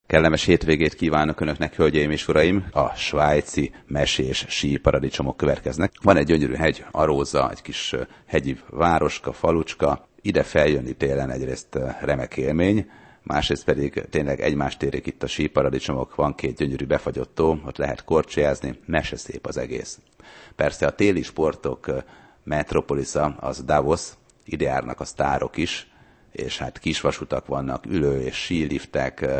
Kellemes hétvégét kívánok Önöknek, hölgyeim és uraim! A svájci mesés síparadicsomok következnek. Van egy gyönyörű hegy, Arósa, egy kis hegyi városka, falucska. Ide feljönni télen egyrészt remek élmény, másrészt pedig tényleg egymást érik itt a síparadicsomok, van két gyönyörű befagyott tó, ott lehet korcsolyázni, meseszép az egész. Persze a téli sportok metropolisza az Davos, ide járnak a sztárok is, és hát kisvasutak vannak, ülő- és síliftek,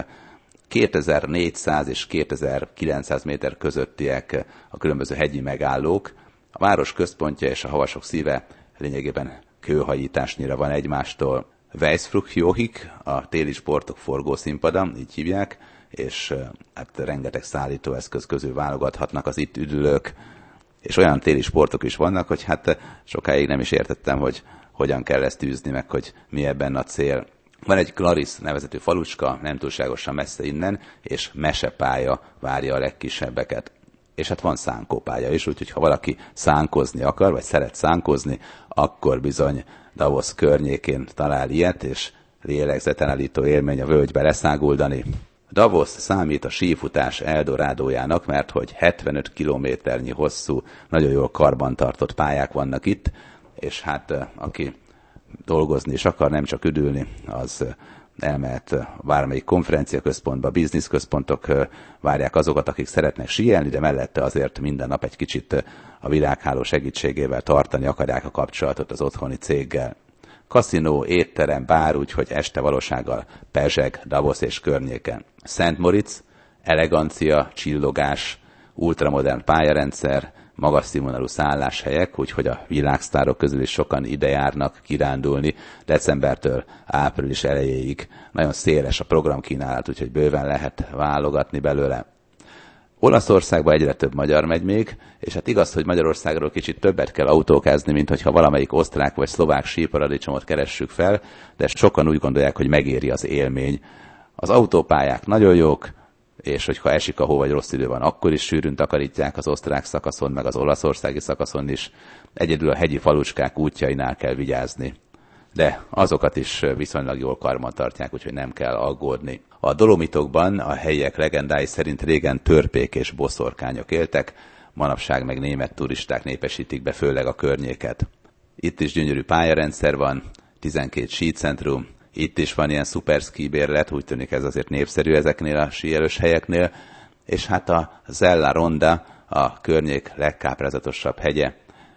2400 és 2900 méter közöttiek a különböző hegyi megállók. A város központja és a havasok szíve lényegében kőhajításnyira van egymástól. Weissfruchtjochig, a téli sportok forgószínpada, így hívják, és hát rengeteg szállítóeszköz közül válogathatnak az itt üdülők, és olyan téli sportok is vannak, hogy hát sokáig nem is értettem, hogy hogyan kell ezt űzni, meg hogy mi ebben a cél. Van egy Clarice nevezetű falucska, nem túlságosan messze innen, és mesepálya várja a legkisebbeket. És hát van szánkópálya is, úgyhogy ha valaki szánkozni akar, vagy szeret szánkozni, akkor bizony Davos környékén talál ilyet, és lélegzetelállító élmény a völgybe leszáguldani. Davos számít a sífutás eldorádójának, mert hogy 75 kilométernyi hosszú, nagyon jól karbantartott pályák vannak itt, és hát aki dolgozni is akar, nem csak üdülni, az elmehet bármelyik konferenciaközpontba, bizniszközpontok várják azokat, akik szeretnek síelni, de mellette azért minden nap egy kicsit a világháló segítségével tartani akarják a kapcsolatot az otthoni céggel. Kaszinó, étterem, bár, úgyhogy este valósággal pezseg, Davos és környéken. Szent Moritz, elegancia, csillogás, ultramodern pályarendszer, magas színvonalú szálláshelyek, úgyhogy a világsztárok közül is sokan ide járnak kirándulni decembertől április elejéig. Nagyon széles a programkínálat, úgyhogy bőven lehet válogatni belőle. Olaszországban egyre több magyar megy még, és hát igaz, hogy Magyarországról kicsit többet kell autókázni, mint hogyha valamelyik osztrák vagy szlovák síparadicsomot keressük fel, de sokan úgy gondolják, hogy megéri az élmény. Az autópályák nagyon jók, és hogyha esik a hó vagy rossz idő van, akkor is sűrűn takarítják az osztrák szakaszon, meg az olaszországi szakaszon is. Egyedül a hegyi falucskák útjainál kell vigyázni. De azokat is viszonylag jól karban tartják, úgyhogy nem kell aggódni. A Dolomitokban a helyiek legendái szerint régen törpék és boszorkányok éltek, manapság meg német turisták népesítik be főleg a környéket. Itt is gyönyörű pályarendszer van, 12 sícentrum, itt is van ilyen szuperszkí bérlet, úgy tűnik ez azért népszerű ezeknél a síelős helyeknél, és hát a Sella Ronda, a környék legkáprázatosabb hegye,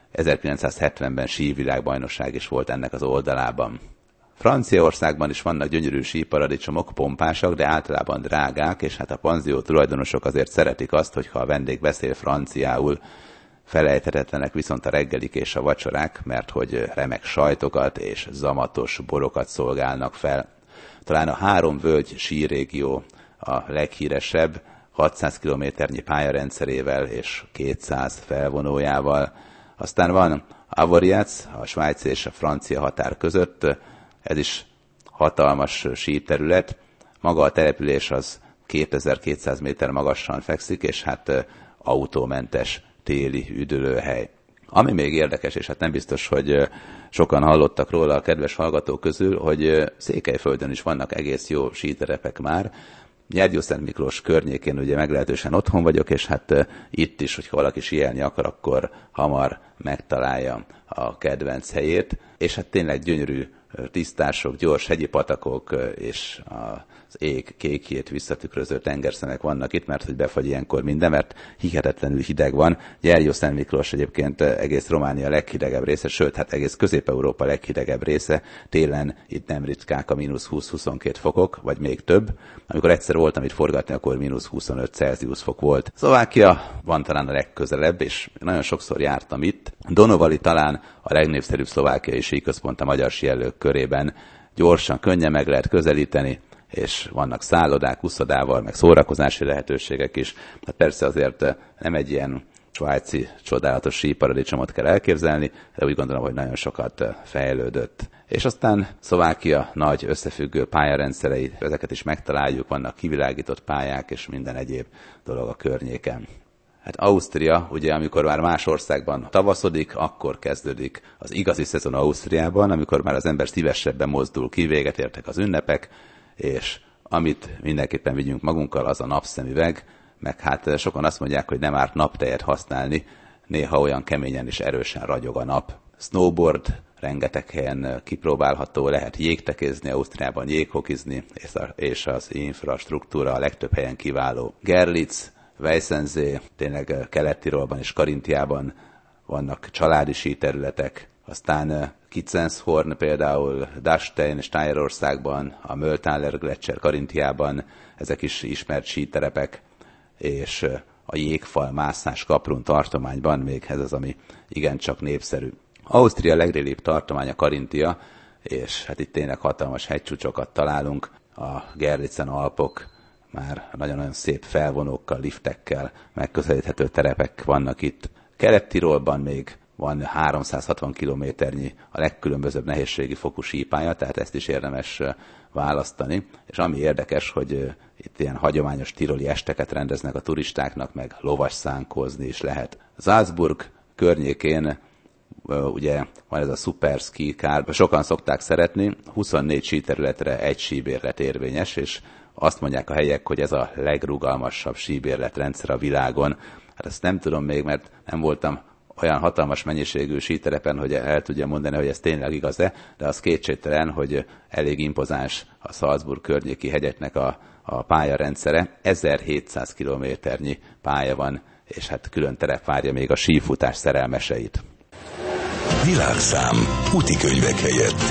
1970-ben sívilágbajnokság is volt ennek az oldalában. Franciaországban is vannak gyönyörű síparadicsomok, pompásak, de általában drágák, és hát a panzió tulajdonosok azért szeretik azt, hogyha a vendég beszél franciául. Felejthetetlenek viszont a reggelik és a vacsorák, mert hogy remek sajtokat és zamatos borokat szolgálnak fel. Talán a 3 völgy sírégió a leghíresebb, 600 kilométernyi pályarendszerével és 200 felvonójával. Aztán van Avoriaz, a svájci és a francia határ között, ez is hatalmas síterület. Maga a település az 2200 méter magasan fekszik, és hát autómentes téli üdülőhely. Ami még érdekes, és hát nem biztos, hogy sokan hallottak róla a kedves hallgatók közül, hogy Székelyföldön is vannak egész jó síterepek már. Gyergyószent Miklós környékén ugye meglehetősen otthon vagyok, és hát itt is, hogyha valaki síelni akar, akkor hamar megtalálja a kedvenc helyét. És hát tényleg gyönyörű tisztások, gyors hegyi patakok és az ég kékjét visszatükröző tengerszemek vannak itt, mert hogy befagy ilyenkor minden, mert hihetetlenül hideg van. Gyergyószent Miklós egyébként egész Románia leghidegebb része, sőt, hát egész Közép-Európa leghidegebb része. Télen itt nem ritkák a mínusz 20-22 fokok, vagy még több. Amikor egyszer voltam itt forgatni, akkor mínusz 25 Celsius fok volt. Szlovákia van talán a legközelebb, és nagyon sokszor jártam itt. Donovali talán a legnépszerűbb szlovákiai síközpont a magyar síelők körében. Gyorsan, könnyen meg lehet közelíteni, és vannak szállodák, uszodával, meg szórakozási lehetőségek is. Hát persze azért nem egy ilyen svájci csodálatos síparadicsomot kell elképzelni, de úgy gondolom, hogy nagyon sokat fejlődött. És aztán Szlovákia nagy összefüggő pályarendszerei, ezeket is megtaláljuk, vannak kivilágított pályák és minden egyéb dolog a környéken. Hát Ausztria, ugye amikor már más országban tavaszodik, akkor kezdődik az igazi szezon Ausztriában, amikor már az ember szívesebben mozdul ki, véget értek az ünnepek, és Amit mindenképpen vigyünk magunkkal, az a napszemüveg, meg hát sokan azt mondják, hogy nem árt naptejet használni, néha olyan keményen és erősen ragyog a nap. Snowboard rengeteg helyen kipróbálható, lehet jégtekézni, Ausztriában jéghokizni, és az infrastruktúra a legtöbb helyen kiváló. Görlitz, Weissensee, tényleg Kelet-Tirolban és Karintiában vannak családi síterületek, aztán Kitzenshoorn például, Dachstein és Stájerországban, a Mölltaler Gletscher Karintiában, ezek is ismert síterepek, és a jégfal mászás Kaprun tartományban még ez az, ami igencsak népszerű. Ausztria legrégibb tartománya Karintia, és hát itt tényleg hatalmas hegycsúcsokat találunk, a Görlitzen Alpok, már nagyon-nagyon szép felvonókkal, liftekkel megközelíthető terepek vannak itt. Kelet-Tirolban még van 360 kilométernyi a legkülönbözőbb nehézségi fokú sípálya, tehát ezt is érdemes választani. És ami érdekes, hogy itt ilyen hagyományos tiroli esteket rendeznek a turistáknak, meg lovasszánkózni is lehet. Salzburg környékén ugye van ez a Super Ski Car, sokan szokták szeretni, 24 síterületre egy síbérlet érvényes, és azt mondják a helyiek, hogy ez a legrugalmasabb síbérletrendszer a világon. Hát ezt nem tudom még, mert nem voltam olyan hatalmas mennyiségű síterepen, hogy el tudja mondani, hogy ez tényleg igaz-e, de az kétségtelen, hogy elég impozáns a Salzburg környéki hegyeknek a pályarendszere. 1700 kilométernyi pálya van, és hát külön terep várja még a sífutás szerelmeseit. Világszám útikönyvek helyett.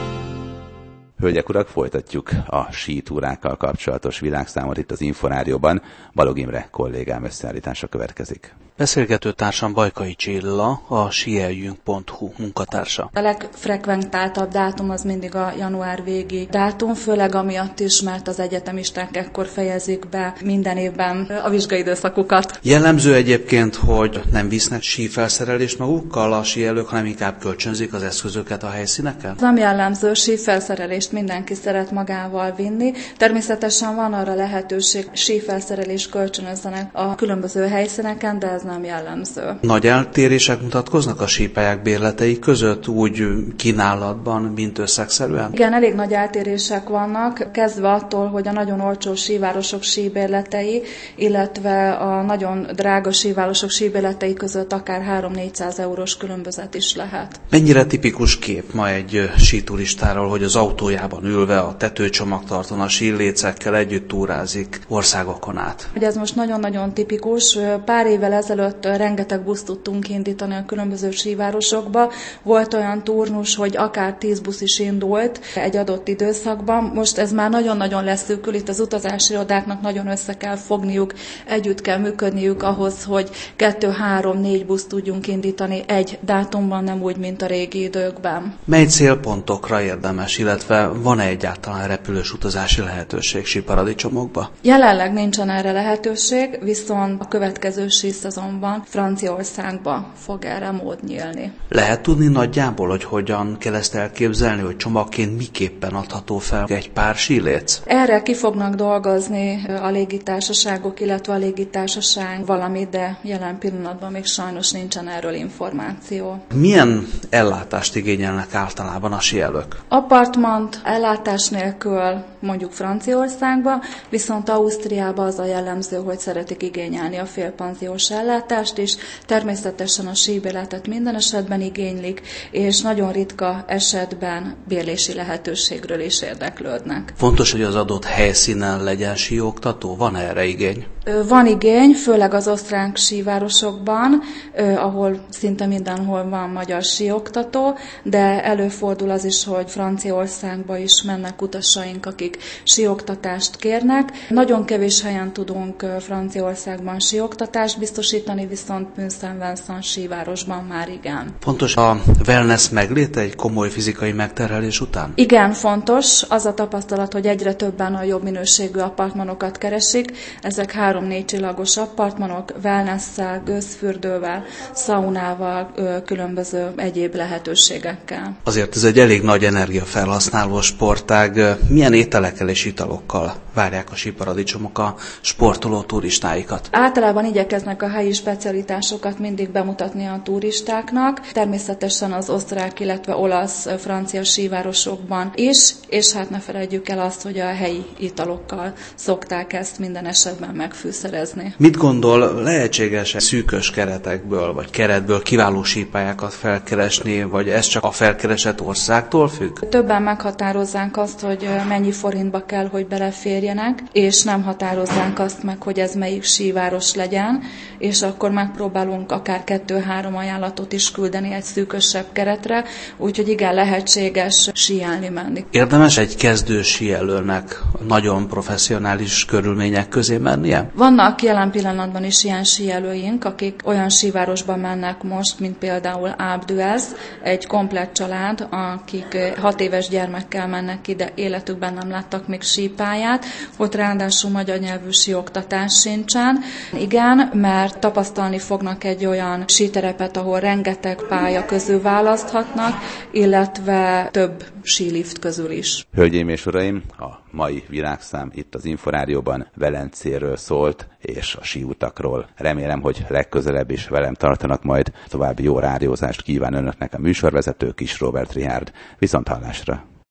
Hölgyek, urak, folytatjuk a sítúrákkal kapcsolatos világszámot itt az Inforádióban. Balog Imre kollégám összeállítása következik. Beszélgető társam Bajkai Csilla, a sieljünk.hu munkatársa. A legfrekventáltabb dátum az mindig a január végi dátum, főleg amiatt is, mert az egyetemisták ekkor fejezik be minden évben a vizsgaidőszakukat. Jellemző egyébként, hogy nem visznek sífelszerelést magukkal a síelők, hanem inkább kölcsönzik az eszközöket a helyszíneken? Nem jellemző, sífelszerelést mindenki szeret magával vinni. Természetesen van arra lehetőség, sífelszerelést kölcsönözzenek a különböző helyszíneken, de ez nem jellemző. Nagy eltérések mutatkoznak a sípályák bérletei között, úgy kínálatban, mint összegszerűen? Igen, elég nagy eltérések vannak, kezdve attól, hogy a nagyon olcsó sívárosok síbérletei, illetve a nagyon drága sívárosok síbérletei között akár 300-400 eurós különbözet is lehet. Mennyire tipikus kép ma egy síturistáról, hogy az autójában ülve a tetőcsomagtartón a sílécekkel együtt túrázik országokon át? Ugye ez most nagyon-nagyon tipikus. Pár évvel ezelőtt rengeteg buszt tudtunk indítani a különböző sívárosokba. Volt olyan turnus, hogy akár 10 busz is indult egy adott időszakban. Most ez már nagyon-nagyon leszűkül, itt az utazási irodáknak nagyon össze kell fogniuk, együtt kell működniük ahhoz, hogy 2-3-4 buszt tudjunk indítani egy dátumban, nem úgy, mint a régi időkben. Mely célpontokra érdemes, illetve van-e egyáltalán repülős utazási lehetőség síparadicsomokba? Jelenleg nincsen erre lehetőség, viszont a következő síszezonban Franciaországba fog erre mód nyílni. Lehet tudni nagyjából, hogy hogyan kell ezt elképzelni, hogy csomagként miképpen adható fel egy pár síléc? Erre ki fognak dolgozni a légitársaságok, illetve a légitársaság valamit, de jelen pillanatban még sajnos nincsen erről információ. Milyen ellátást igényelnek általában a síelők? Apartmant ellátás nélkül mondjuk Franciaországba, viszont Ausztriában az a jellemző, hogy szeretik igényelni a félpanziós ellátást is. Természetesen a síbérletet minden esetben igénylik, és nagyon ritka esetben bérlési lehetőségről is érdeklődnek. Fontos, hogy az adott helyszínen legyen síoktató? Van erre igény? Van igény, főleg az osztrák sívárosokban, ahol szinte mindenhol van magyar síoktató, de előfordul az is, hogy Franciaországba is mennek utasaink, akik síoktatást kérnek. Nagyon kevés helyen tudunk Franciaországban síoktatást biztosítani, viszont München-Vincent sívárosban már igen. Fontos a wellness megléte egy komoly fizikai megterhelés után? Igen, fontos. Az a tapasztalat, hogy egyre többen a jobb minőségű apartmanokat keresik. Ezek 3-4 csillagos apartmanok, wellnesszel, gőzfürdővel, szaunával, különböző egyéb lehetőségekkel. Azért ez egy elég nagy energiafelhasználó sportág. Milyen ételek ételekkel és italokkal várják a síparadicsomok a sportoló turistáikat? Általában igyekeznek a helyi specialitásokat mindig bemutatni a turistáknak, természetesen az osztrák, illetve olasz, francia sívárosokban is, és hát ne felejtjük el azt, hogy a helyi italokkal szokták ezt minden esetben megfűszerezni. Mit gondol, lehetséges szűkös keretekből, vagy keretből kiváló sípályákat felkeresni, vagy ez csak a felkeresett országtól függ? Többen meghatározzák azt, hogy mennyi forintba kell, hogy beleférjenek, és nem határozzák azt meg, hogy ez melyik síváros legyen, és akkor megpróbálunk akár 2-3 ajánlatot is küldeni egy szűkösebb keretre, úgyhogy igen, lehetséges síelni menni. Érdemes egy kezdő síelőnek nagyon professzionális körülmények közé mennie? Vannak jelen pillanatban is ilyen síelőink, akik olyan sívárosban mennek most, mint például Alpe d'Huez, egy komplett család, akik 6 éves gyermekkel mennek ide, életükben nem láttak még sípályát, ott ráadásul magyar nyelvű síoktatás sincsen. Igen, mert tapasztalni fognak egy olyan síterepet, ahol rengeteg pálya közül választhatnak, illetve több sílift közül is. Hölgyeim és uraim, a mai világszám itt az Inforádióban Velencéről szólt, és a síutakról. Remélem, hogy legközelebb is velem tartanak majd. További jó rádiózást kíván önöknek a műsorvezető Kis Róbert Richárd. Viszonthallásra!